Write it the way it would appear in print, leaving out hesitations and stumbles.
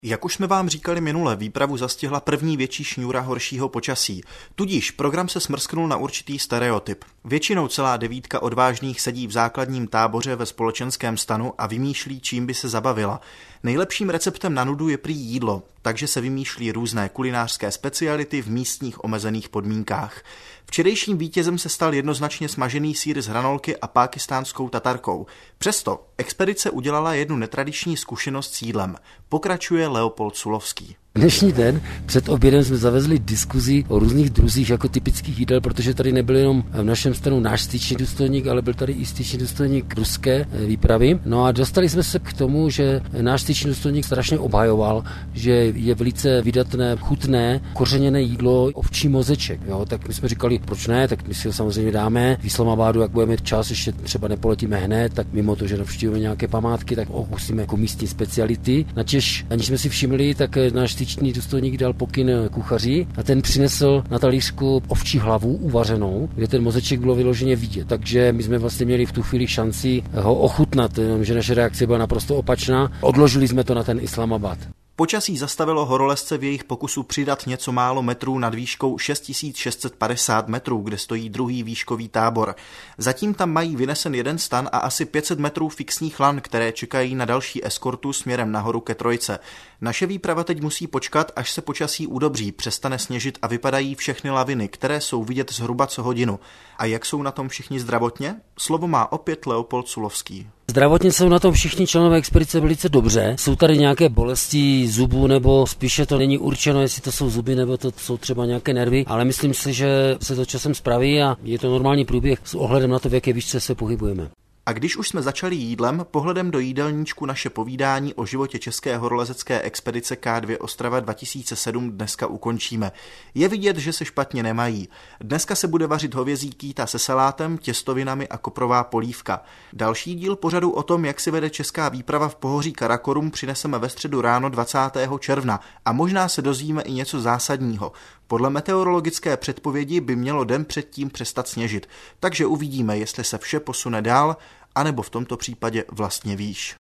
Jak už jsme vám říkali minule, výpravu zastihla první větší šňůra horšího počasí. Tudíž program se smrsknul na určitý stereotyp. Většinou celá devítka odvážných sedí v základním táboře ve společenském stanu a vymýšlí, čím by se zabavila. Nejlepším receptem na nudu je prý jídlo, takže se vymýšlí různé kulinářské speciality v místních omezených podmínkách. Včerejším vítězem se stal jednoznačně smažený sýr z hranolky a pákistánskou tatarkou. Přesto expedice udělala jednu netradiční zkušenost s jídlem. Pokračuje Leopold Sulovský. Dnešní den před obědem jsme zavezli diskuzi o různých druzích jako typických jídel, protože tady nebyl jenom v našem stanu náš styčný důstojník, ale byl tady i styčný důstojník ruské výpravy. No a dostali jsme se k tomu, že náš styčný důstojník strašně obhajoval, že je velice vydatné, chutné, kořeněné jídlo ovčí mozeček. Jo? Tak my jsme říkali, proč ne, tak my si ho samozřejmě dáme. V Islamabadu, jak budeme čas, ještě třeba nepoletíme hned, tak mimo to, že navštívíme nějaké památky, tak okusíme jako místní speciality. Načež, aniž jsme si všimli, tak náš styčný důstojník dal pokyn kuchaři a ten přinesl na talířku ovčí hlavu uvařenou, kde ten mozeček bylo vyloženě vidět. Takže my jsme vlastně měli v tu chvíli šanci ho ochutnat, že naše reakce byla naprosto opačná. Odložili jsme to na ten Islamabad. Počasí zastavilo horolezce v jejich pokusu přidat něco málo metrů nad výškou 6650 metrů, kde stojí druhý výškový tábor. Zatím tam mají vynesen jeden stan a asi 500 metrů fixních lan, které čekají na další eskortu směrem nahoru ke trojce. Naše výprava teď musí počkat, až se počasí udobří, přestane sněžit a vypadají všechny laviny, které jsou vidět zhruba co hodinu. A jak jsou na tom všichni zdravotně? Slovo má opět Leopold Sulovský. Zdravotně jsou na tom všichni členové expedice velice dobře. Jsou tady nějaké bolesti zubů, nebo spíše to není určeno, jestli to jsou zuby, nebo to jsou třeba nějaké nervy, ale myslím si, že se to časem spraví a je to normální průběh s ohledem na to, v jaké výšce se pohybujeme. A když už jsme začali jídlem, pohledem do jídelníčku naše povídání o životě české horolezecké expedice K2 Ostrava 2007 dneska ukončíme. Je vidět, že se špatně nemají. Dneska se bude vařit hovězí kýta se salátem, těstovinami a koprová polívka. Další díl pořadu o tom, jak si vede česká výprava v pohoří Karakorum, přineseme ve středu ráno 20. června a možná se dozvíme i něco zásadního. Podle meteorologické předpovědi by mělo den předtím přestat sněžit, takže uvidíme, jestli se vše posune dál, anebo v tomto případě vlastně výš.